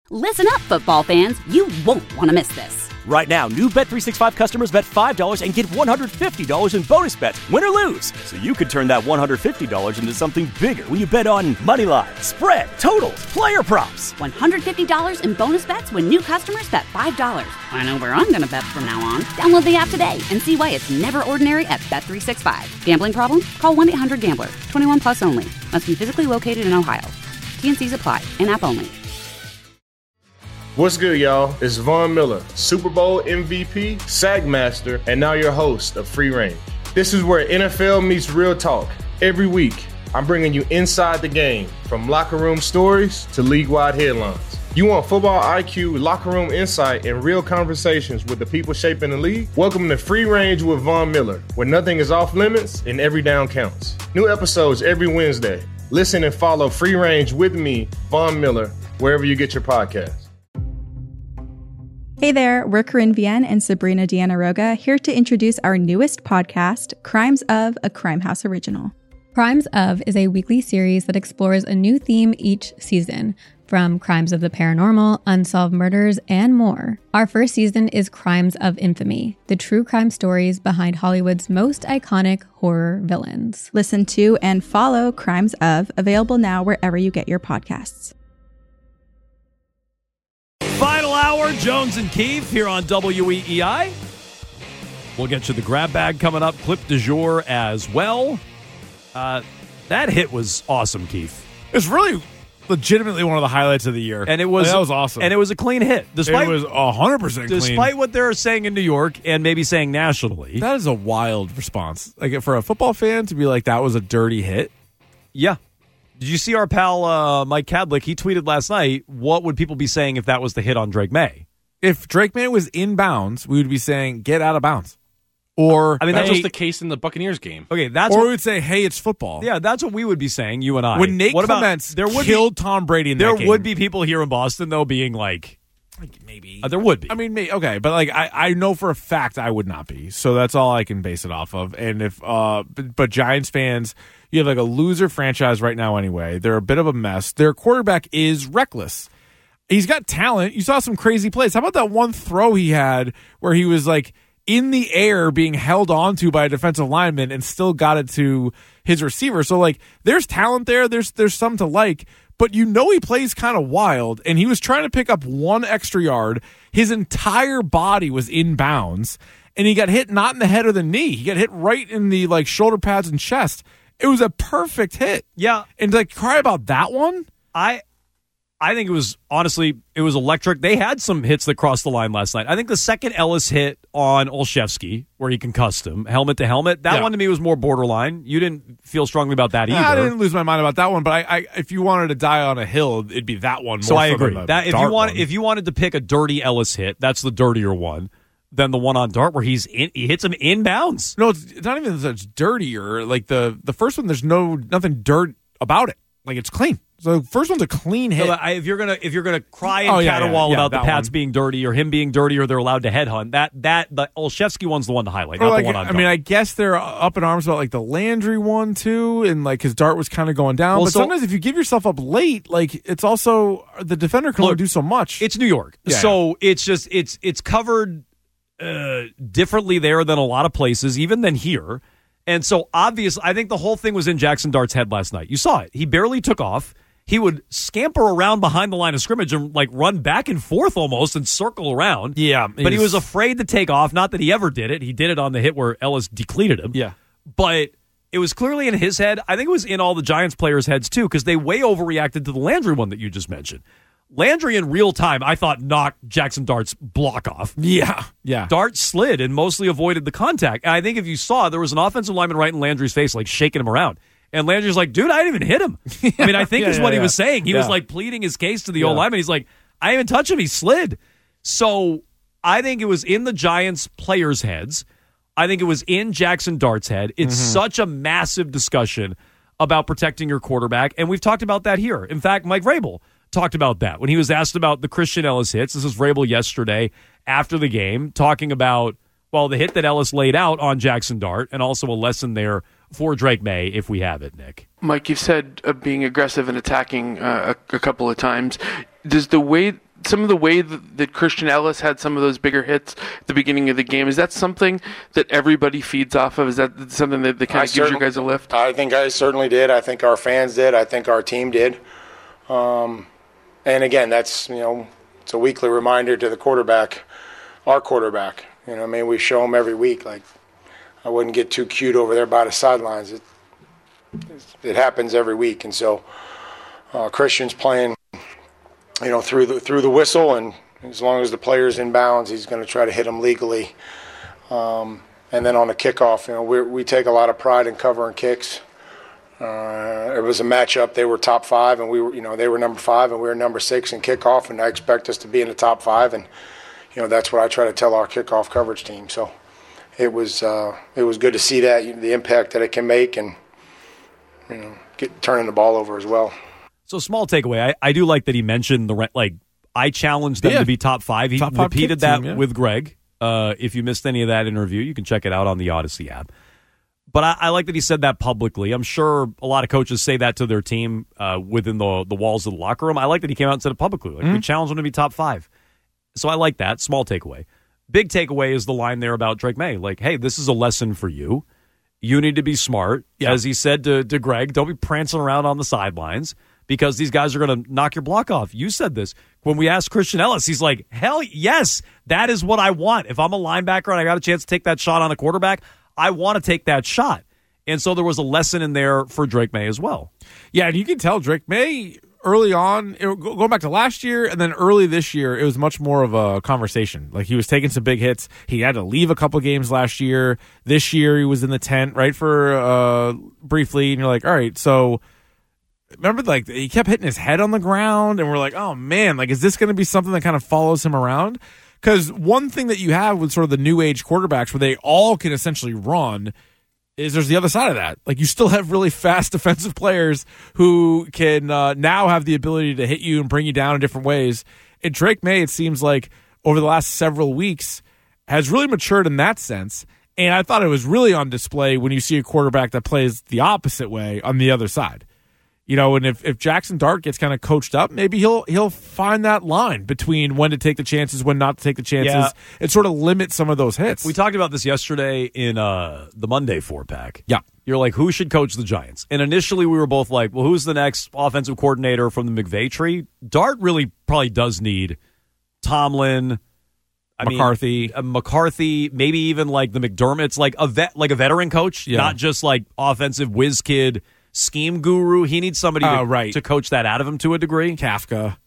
Listen up, football fans. You won't want to miss this. Right now, new Bet365 customers bet $5 and get $150 in bonus bets, win or lose. So you could turn that $150 into something bigger when you bet on money line, spread, totals, player props. $150 in bonus bets when new customers bet $5. I know where I'm going to bet from now on. Download the app today and see why it's never ordinary at Bet365. Gambling problem? Call 1-800-GAMBLER. 21 plus only. Must be physically located in Ohio. T&Cs apply. In-app only. What's good, y'all? It's Von Miller, Super Bowl MVP, Sack Master, and now your host of Free Range. This is where NFL meets real talk. Every week, I'm bringing you inside the game, from locker room stories to league-wide headlines. You want football IQ, locker room insight, and real conversations with the people shaping the league? Welcome to Free Range with Von Miller, where nothing is off limits and every down counts. New episodes every Wednesday. Listen and follow Free Range with me, Von Miller, wherever you get your podcasts. Hey there, we're Corinne Vienne and Sabrina Deanna Roga, here to introduce our newest podcast, Crimes of, a Crime House original. Crimes of is a weekly series that explores a new theme each season, from crimes of the paranormal, unsolved murders, and more. Our first season is Crimes of Infamy, the true crime stories behind Hollywood's most iconic horror villains. Listen to and follow Crimes of, available now wherever you get your podcasts. Final hour, Jones and Keefe here on WEEI. We'll get you the grab bag coming up, clip du jour as well. That hit was awesome, Keefe. It's really legitimately one of the highlights of the year. And it was, that was awesome. And it was a clean hit. It was 100% clean. Despite what they're saying in New York and maybe saying nationally. That is a wild response. Like, for a football fan to be like, that was a dirty hit. Yeah. Did you see our pal Mike Kadlick? He tweeted last night, what would people be saying if that was the hit on Drake May? If Drake May was in bounds, we would be saying, get out of bounds. Or, I mean, that was the case in the Buccaneers game. Okay, we would say, hey, it's football. Yeah, that's what we would be saying, you and I. When Nate Clements killed Tom Brady in that game. There would be people here in Boston, though, being like maybe. There would be. I mean, okay, but like I know for a fact I would not be. So that's all I can base it off of. And if but Giants fans, you have like a loser franchise right now anyway. They're a bit of a mess. Their quarterback is reckless. He's got talent. You saw some crazy plays. How about that one throw he had where he was like in the air being held onto by a defensive lineman and still got it to his receiver? So like there's talent there. There's some to like. But you know he plays kind of wild, and he was trying to pick up one extra yard. His entire body was in bounds, and he got hit not in the head or the knee. He got hit right in the like shoulder pads and chest. It was a perfect hit. Yeah. And like cry about that one? I think it was, honestly, it was electric. They had some hits that crossed the line last night. I think the second Ellis hit on Olszewski, where he concussed him, helmet to helmet, that one to me was more borderline. You didn't feel strongly about that either. I didn't lose my mind about that one, but I if you wanted to die on a hill, it'd be that one. So I agree. That if you wanted to pick a dirty Ellis hit, that's the dirtier one than the one on Dart where he hits him in bounds. No, it's not even that it's dirtier. Like the first one, there's nothing dirt about it. Like it's clean. So the first one's a clean hit. So if you're gonna cry and caterwaul about the Pats being dirty or him being dirty or they're allowed to headhunt, the Olszewski one's the one to highlight, not the one on Dart. I mean, I guess they're up in arms about like the Landry one too, and like his Dart was kind of going down. But sometimes if you give yourself up late, like it's also the defender can only do so much. It's New York, so it's just it's covered differently there than a lot of places, even than here. And so obviously, I think the whole thing was in Jackson Dart's head last night. You saw it. He barely took off. He would scamper around behind the line of scrimmage and like run back and forth almost and circle around. Yeah. But he was afraid to take off. Not that he ever did it. He did it on the hit where Ellis decleated him. Yeah. But it was clearly in his head. I think it was in all the Giants players' heads too, because they way overreacted to the Landry one that you just mentioned. Landry in real time, I thought, knocked Jackson Dart's block off. Yeah. Dart slid and mostly avoided the contact. And I think if you saw, there was an offensive lineman right in Landry's face, like shaking him around. And Landry's like, dude, I didn't even hit him. I mean, I think is what he was saying. He was like pleading his case to the old lineman. He's like, I didn't even touch him. He slid. So I think it was in the Giants players' heads. I think it was in Jackson Dart's head. It's such a massive discussion about protecting your quarterback. And we've talked about that here. In fact, Mike Vrabel talked about that when he was asked about the Christian Ellis hits. This was Vrabel yesterday after the game, talking about, well, the hit that Ellis laid out on Jackson Dart and also a lesson there for Drake May, if we have it, Nick. Mike, you've said being aggressive and attacking a couple of times. Does the way some of the way that Christian Ellis had some of those bigger hits at the beginning of the game, is that something that everybody feeds off of? Is that something that kind of gives you guys a lift? I think I certainly did. I think our fans did. I think our team did. And again, that's, it's a weekly reminder to the quarterback, our quarterback. We show him every week. Like, I wouldn't get too cute over there by the sidelines. It happens every week. And so Christian's playing, through the whistle, and as long as the player's in bounds, he's going to try to hit him legally. And then on the kickoff, we take a lot of pride in covering kicks. It was a matchup. They were top 5, and they were number 5, and we were number 6 in kickoff, and I expect us to be in the top 5, and that's what I try to tell our kickoff coverage team. So it was good to see that, the impact that it can make, and turning the ball over as well. So small takeaway. I do like that he mentioned I challenged them to be top 5. He repeated that with Greg. If you missed any of that interview, you can check it out on the Odyssey app. But I like that he said that publicly. I'm sure a lot of coaches say that to their team within the walls of the locker room. I like that he came out and said it publicly. We challenged them to be top 5. So I like that. Small takeaway. Big takeaway is the line there about Drake May. Like, hey, this is a lesson for you. You need to be smart. Yeah. As he said to Greg, don't be prancing around on the sidelines, because these guys are going to knock your block off. You said this. When we asked Christian Ellis, he's like, hell yes, that is what I want. If I'm a linebacker and I got a chance to take that shot on a quarterback, I want to take that shot. And so there was a lesson in there for Drake May as well. Yeah, and you can tell Drake May early on, going back to last year and then early this year, it was much more of a conversation. Like, he was taking some big hits. He had to leave a couple games last year. This year he was in the tent, right, for briefly. And you're like, all right, so remember, like, he kept hitting his head on the ground, and we're like, oh, man, like, is this going to be something that kind of follows him around? Because one thing that you have with sort of the new age quarterbacks where they all can essentially run is there's the other side of that. Like, you still have really fast defensive players who can now have the ability to hit you and bring you down in different ways. And Drake May, it seems like, over the last several weeks, has really matured in that sense. And I thought it was really on display when you see a quarterback that plays the opposite way on the other side. And if Jackson Dart gets kind of coached up, maybe he'll find that line between when to take the chances, when not to take the chances, and sort of limit some of those hits. We talked about this yesterday in the Monday 4-pack. Yeah. You're like, who should coach the Giants? And initially we were both like, well, who's the next offensive coordinator from the McVay tree? Dart really probably does need Tomlin, McCarthy, maybe even like the McDermott's, like a veteran coach, not just like offensive whiz kid scheme guru. He needs somebody to coach that out of him to a degree. Kafka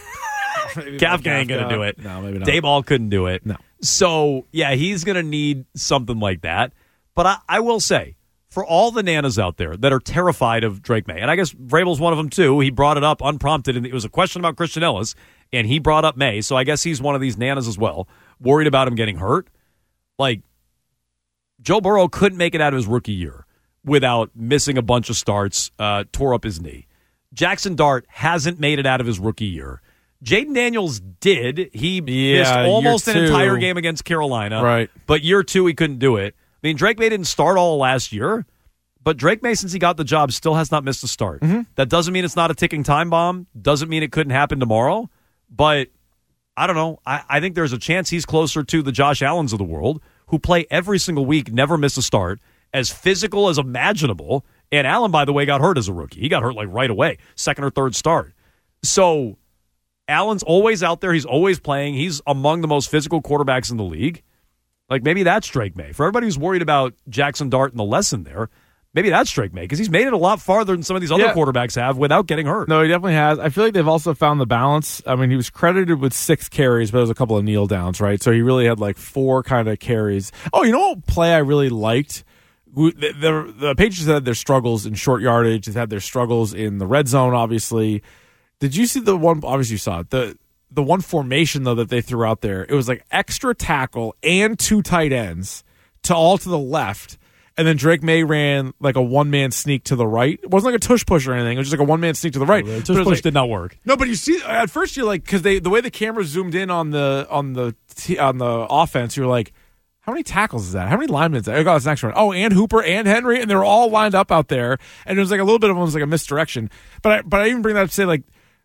ain't going to do it. No, maybe not. Dayball couldn't do it. No. So, yeah, he's going to need something like that. But I will say, for all the nanas out there that are terrified of Drake May, and I guess Vrabel's one of them too. He brought it up unprompted, and it was a question about Christian Ellis, and he brought up May. So I guess he's one of these nanas as well, worried about him getting hurt. Like, Joe Burrow couldn't make it out of his rookie year without missing a bunch of starts, tore up his knee. Jackson Dart hasn't made it out of his rookie year. Jaden Daniels did. He missed almost an entire game against Carolina. Right. But year 2, he couldn't do it. I mean, Drake May didn't start all last year, but Drake May, since he got the job, still has not missed a start. Mm-hmm. That doesn't mean it's not a ticking time bomb. Doesn't mean it couldn't happen tomorrow. But I don't know. I think there's a chance he's closer to the Josh Allens of the world, who play every single week, never miss a start, as physical as imaginable. And Allen, by the way, got hurt as a rookie. He got hurt like right away, second or third start. So Allen's always out there. He's always playing. He's among the most physical quarterbacks in the league. Like, maybe that's Drake May. For everybody who's worried about Jackson Dart and the lesson there, maybe that's Drake May, because he's made it a lot farther than some of these other quarterbacks have without getting hurt. No, he definitely has. I feel like they've also found the balance. I mean, he was credited with 6 carries, but it was a couple of kneel downs, right? So he really had like 4 kind of carries. Oh, you know what play I really liked? The Patriots had their struggles in short yardage. They've had their struggles in the red zone, obviously. Did you see the one? Obviously, you saw it. The one formation, though, that they threw out there, it was like extra tackle and 2 tight ends to the left. And then Drake May ran like a one-man sneak to the right. It wasn't like a tush push or anything. It was just like a one-man sneak to the right. The tush push did not work. No, but you see, at first you're like, because the way the camera zoomed in on the offense, you're like, how many tackles is that? How many linemen is that? I got this next one. Oh, and Hooper and Henry, and they're all lined up out there. And it was like a little bit of almost like a misdirection. But I even bring that up to say, like,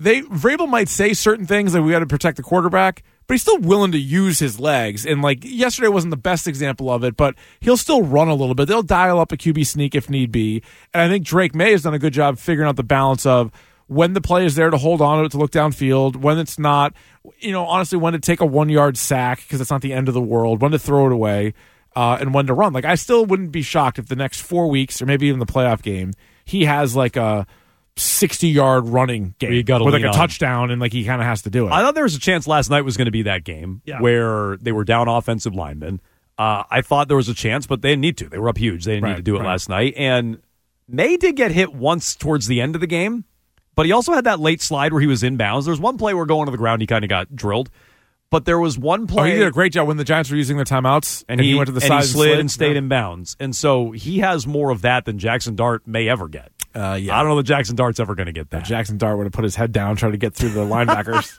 Vrabel might say certain things like we got to protect the quarterback, but he's still willing to use his legs. And like yesterday wasn't the best example of it, but he'll still run a little bit. They'll dial up a QB sneak if need be. And I think Drake May has done a good job figuring out the balance of when the play is there to hold on to it, to look downfield, when it's not, honestly, when to take a 1-yard sack because it's not the end of the world, when to throw it away, and when to run. Like, I still wouldn't be shocked if the next 4 weeks or maybe even the playoff game, he has like a 60-yard running game with like a touchdown, and like he kind of has to do it. I thought there was a chance last night was going to be that game where they were down offensive linemen. I thought there was a chance, but they didn't need to. They were up huge. They didn't need to do it last night. And May did get hit once towards the end of the game, but he also had that late slide where he was inbounds. There's one play where going to the ground, he kind of got drilled. But there was one play. He did a great job when the Giants were using their timeouts, and he went to the side and slid and stayed in bounds. And so he has more of that than Jackson Dart may ever get. I don't know that Jackson Dart's ever going to get that. Jackson Dart would have put his head down, trying to get through the linebackers.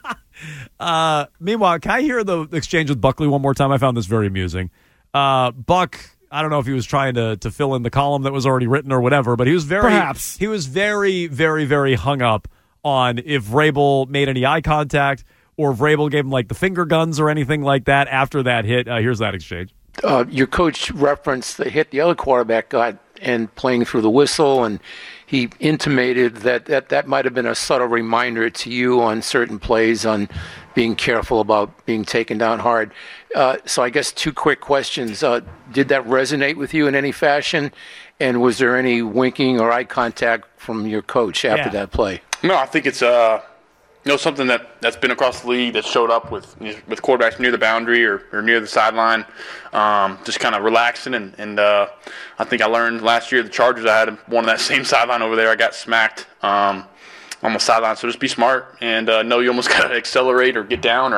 Meanwhile, can I hear the exchange with Buckley one more time? I found this very amusing. Buck, I don't know if he was trying to fill in the column that was already written or whatever, but he was very, very, very hung up on if Vrabel made any eye contact or Vrabel gave him like the finger guns or anything like that after that hit. Here's that exchange. Your coach referenced the hit the other quarterback got and playing through the whistle, and he intimated that might have been a subtle reminder to you on certain plays on being careful about being taken down hard. So I guess 2 quick questions. Did that resonate with you in any fashion? And was there any winking or eye contact from your coach after that play? No, I think it's something that's been across the league that showed up with quarterbacks near the boundary or near the sideline, just kind of relaxing. And I think I learned last year the Chargers, I had one on that same sideline over there. I got smacked on the sideline. So just be smart and know you almost got to accelerate or get down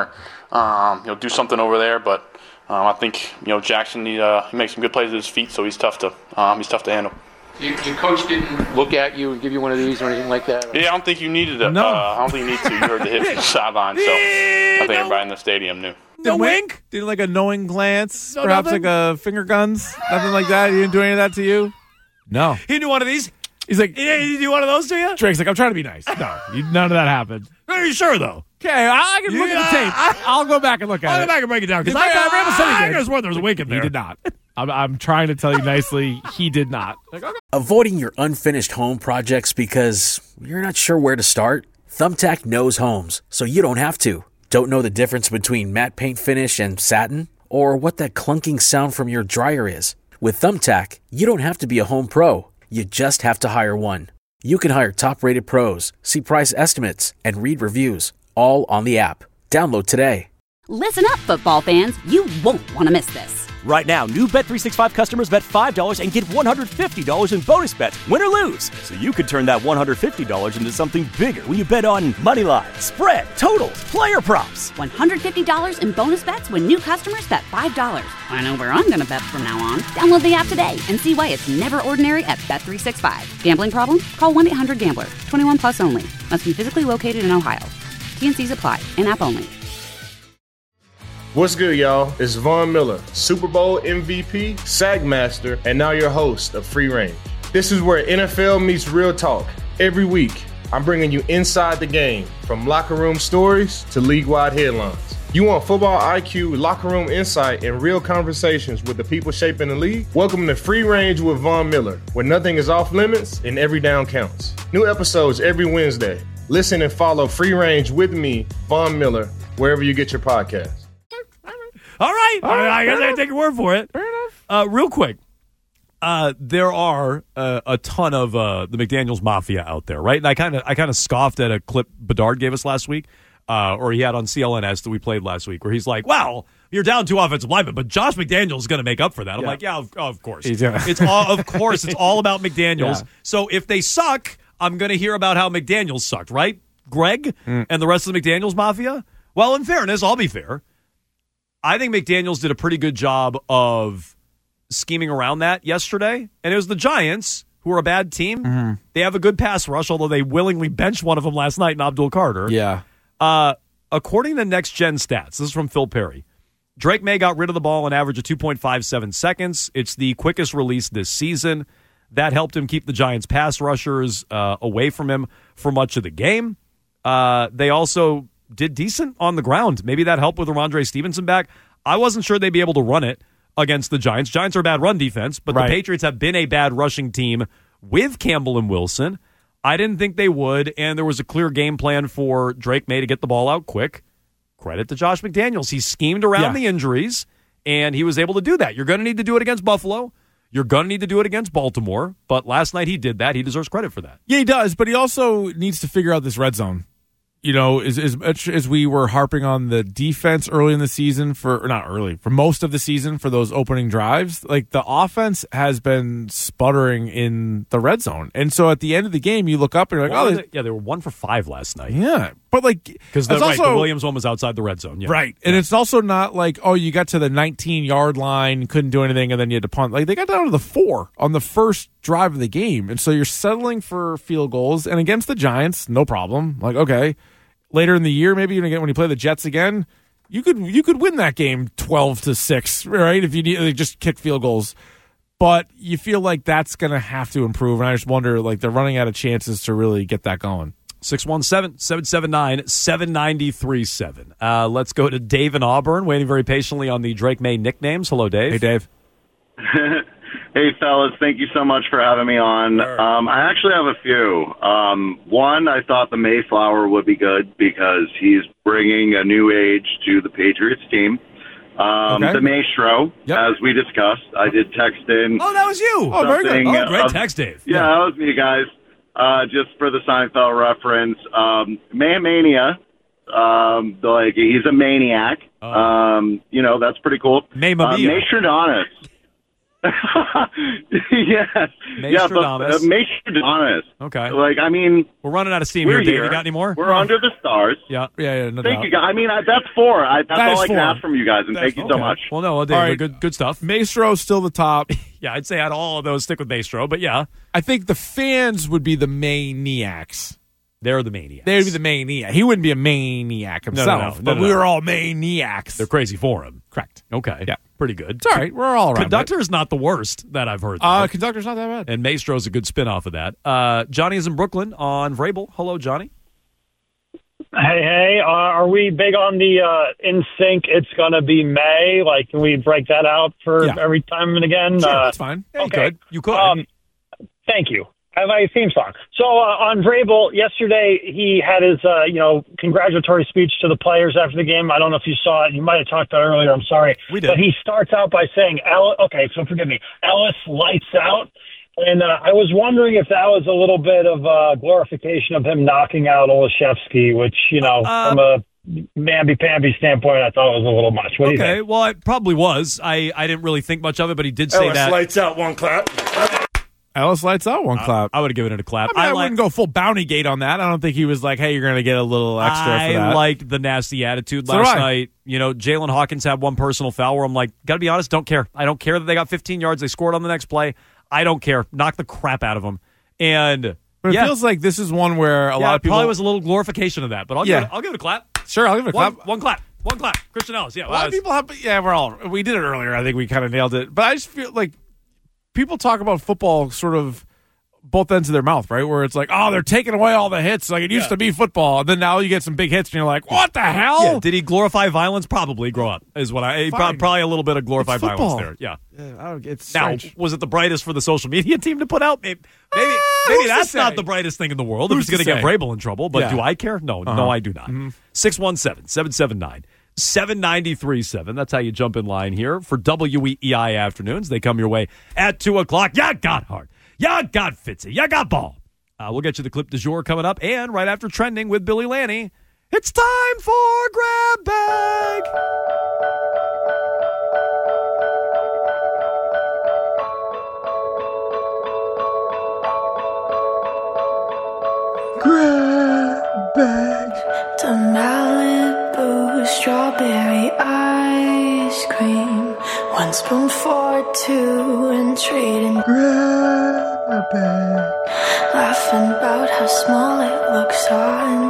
or do something over there. But I think Jackson he makes some good plays with his feet, so he's tough to handle. Your coach didn't look at you and give you one of these or anything like that? Yeah, I don't think you needed it. No. I don't think you need to. You heard the hit from the sideline, so I think everybody in the stadium knew. No wink? Did like a knowing glance? No, perhaps nothing? Like a finger guns? Nothing like that? He didn't do any of that to you? No. He didn't do one of these? He's like, he didn't do one of those to you? Drake's like, I'm trying to be nice. No, none of that happened. Are you sure, though? Okay, I can look at the tape. I'll go back and look at it. I'll go back and break it down, because I could swear there was a wink in there. He did not. I'm trying to tell you nicely, he did not. Avoiding your unfinished home projects because you're not sure where to start? Thumbtack knows homes, so you don't have to. Don't know the difference between matte paint finish and satin? Or what that clunking sound from your dryer is? With Thumbtack, you don't have to be a home pro. You just have to hire one. You can hire top-rated pros, see price estimates, and read reviews, all on the app. Download today. Listen up, football fans. You won't want to miss this. Right now, new Bet365 customers bet $5 and get $150 in bonus bets, win or lose. So you could turn that $150 into something bigger when you bet on moneyline, spread, totals, player props. $150 in bonus bets when new customers bet $5. I know where I'm going to bet from now on. Download the app today and see why it's never ordinary at Bet365. Gambling problem? Call 1-800-GAMBLER. 21 plus only. Must be physically located in Ohio. T&Cs apply. In-app only. What's good, y'all? It's Von Miller, Super Bowl MVP, Sagmaster, and now your host of Free Range. This is where NFL meets real talk. Every week, I'm bringing you inside the game, from locker room stories to league-wide headlines. You want football IQ, locker room insight, and real conversations with the people shaping the league? Welcome to Free Range with Von Miller, where nothing is off limits and every down counts. New episodes every Wednesday. Listen and follow Free Range with me, Von Miller, wherever you get your podcasts. All right. I guess I take your word for it. Fair enough. Real quick, there are a ton of the McDaniels Mafia out there, right? And I kind of scoffed at a clip Bedard gave us last week, or he had on CLNS that we played last week, where he's like, "Wow, you're down 2 offensive linemen, but Josh McDaniels is going to make up for that." I'm like, "Yeah, of course. It's all about McDaniels. Yeah. So if they suck, I'm going to hear about how McDaniels sucked, right, Greg, and the rest of the McDaniels Mafia? Well, in fairness, I'll be fair. I think McDaniels did a pretty good job of scheming around that yesterday. And it was the Giants, who are a bad team. Mm-hmm. They have a good pass rush, although they willingly benched one of them last night in Abdul Carter. Yeah. According to Next Gen Stats, this is from Phil Perry, Drake May got rid of the ball an average of 2.57 seconds. It's the quickest release this season. That helped him keep the Giants' pass rushers away from him for much of the game. They also did decent on the ground. Maybe that helped with Ramondre Stevenson back. I wasn't sure they'd be able to run it against the Giants. Giants are a bad run defense, but the Patriots have been a bad rushing team with Campbell and Wilson. I didn't think they would, and there was a clear game plan for Drake May to get the ball out quick. Credit to Josh McDaniels. He schemed around the injuries, and he was able to do that. You're going to need to do it against Buffalo. You're going to need to do it against Baltimore, but last night he did that. He deserves credit for that. Yeah, he does, but he also needs to figure out this red zone. You know, as much as we were harping on the defense early in the season for most of the season for those opening drives, like the offense has been sputtering in the red zone. And so at the end of the game, you look up and you're like, they were 1 for 5 last night. Yeah. But like, because the Williams one was outside the red zone. Yeah. Right. And it's also not like, you got to the 19-yard line, couldn't do anything, and then you had to punt. Like, they got down to the 4 on the first drive of the game. And so you're settling for field goals. And against the Giants, no problem. Like, okay. Later in the year, maybe when you play the Jets again, you could win that game 12-6, right? If you need just kick field goals. But you feel like that's going to have to improve. And I just wonder, like, they're running out of chances to really get that going. 617-779-7937. Let's go to Dave in Auburn, waiting very patiently on the Drake May nicknames. Hello, Dave. Hey, Dave. Hey, fellas. Thank you so much for having me on. I actually have a few. One, I thought the Mayflower would be good because he's bringing a new age to the Patriots team. The Maestro, as we discussed, I did text in. Oh, that was you. Oh, very good. Oh, great text, Dave. Yeah, that was me, guys. Just for the Seinfeld reference, Mania, he's a maniac. That's pretty cool. Maestro yes. Maestro. Okay. Like, I mean, we're running out of steam here, Dave. You got any more? We're under the stars. Yeah. No Thank you, guys. I mean, that's 4. That's all I can ask from you guys, and thank you so much. Well, no, Dave, right. good stuff. Maestro's still the top. Yeah, I'd say out of all of those, stick with Maestro, but yeah. I think the fans would be the maniacs. They're the maniacs. They would be the maniac. He wouldn't be a maniac himself, but we were all maniacs. They're crazy for him. Correct. Okay. Yeah. Pretty good. It's all right. We're all around. Conductor's not the worst that I've heard. Conductor's not that bad. And Maestro's a good spin-off of that. Johnny is in Brooklyn on Vrabel. Hello, Johnny. Hey. Are we big on the in sync? It's going to be May. Like, can we break that out for every time and again? Sure, that's fine. Yeah, okay. You could. Thank you. I have my theme song. So on Vrabel, yesterday he had his congratulatory speech to the players after the game. I don't know if you saw it. You might have talked about it earlier. I'm sorry. We did. But he starts out by saying, forgive me, Ellis lights out. And I was wondering if that was a little bit of glorification of him knocking out Olszewski, which, from a mamby-pamby standpoint, I thought it was a little much. What do you think? Okay, well, it probably was. I didn't really think much of it, but he did say Ellis that. lights out, one clap. Alice lights out, one clap. I would have given it a clap. I wouldn't go full bounty gate on that. I don't think he was like, hey, you're going to get a little extra for that. I liked the nasty attitude last night. Jalen Hawkins had one personal foul where I'm like, got to be honest, don't care. I don't care that they got 15 yards. They scored on the next play. I don't care. Knock the crap out of them. But it feels like this is one where a lot of people... probably was a little glorification of that, but I'll give it a clap. Sure, I'll give it a clap. One clap. Christian Ellis, yeah. A lot of people have... Yeah, we did it earlier. I think we kind of nailed it. But I just feel like people talk about football sort of both ends of their mouth, right? Where it's like, they're taking away all the hits. Like, it used to be football. And then now you get some big hits, and you're like, what the hell? Yeah. Did he glorify violence? Probably grow up, is what probably a little bit of glorified violence there. Yeah. It's now, was it the brightest for the social media team to put out? Maybe that's not the brightest thing in the world if it's going to get Vrabel in trouble. But do I care? No, I do not. 617-779-7937. That's how you jump in line here for WEEI Afternoons. They come your way at 2 o'clock. Yeah, got hard. Ya got Fitzy. Ya got ball. We'll get you the clip du jour coming up. And right after Trending with Billy Lanny, it's time for Grab Bag. Grab Bag. To Malibu strawberry ice cream. 1 spoon for 2 and trading. Grab Bag. Laughing about how small it looks on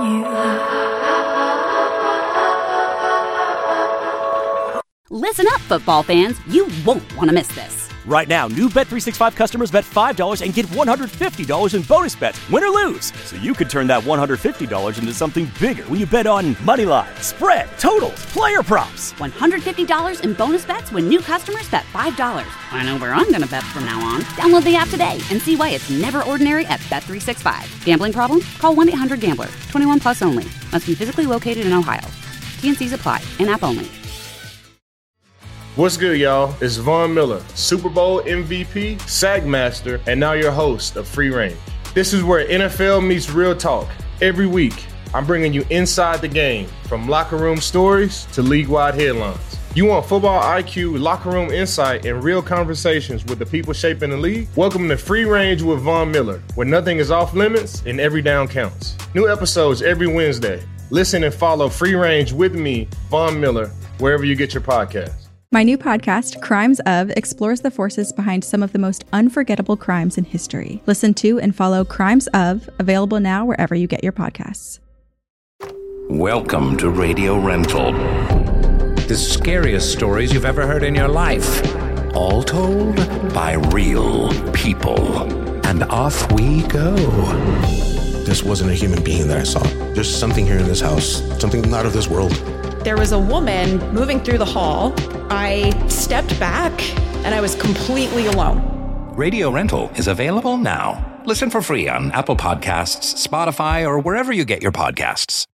you. Listen up, football fans. You won't want to miss this. Right now, new Bet365 customers bet $5 and get $150 in bonus bets, win or lose. So you could turn that $150 into something bigger when you bet on moneyline, spread, totals, player props. $150 in bonus bets when new customers bet $5. I know where I'm going to bet from now on. Download the app today and see why it's never ordinary at Bet365. Gambling problem? Call 1-800-GAMBLER. 21 plus only. Must be physically located in Ohio. T&Cs apply. In-app only. What's good, y'all? It's Von Miller, Super Bowl MVP, SAG Master, and now your host of Free Range. This is where NFL meets real talk. Every week, I'm bringing you inside the game, from locker room stories to league-wide headlines. You want football IQ, locker room insight, and real conversations with the people shaping the league? Welcome to Free Range with Von Miller, where nothing is off limits and every down counts. New episodes every Wednesday. Listen and follow Free Range with me, Von Miller, wherever you get your podcasts. My new podcast, Crimes Of, explores the forces behind some of the most unforgettable crimes in history. Listen to and follow Crimes Of, available now wherever you get your podcasts. Welcome to Radio Rental. The scariest stories you've ever heard in your life. All told by real people. And off we go. This wasn't a human being that I saw. There's something here in this house, something not of this world. There was a woman moving through the hall. I stepped back and I was completely alone. Radio Rental is available now. Listen for free on Apple Podcasts, Spotify, or wherever you get your podcasts.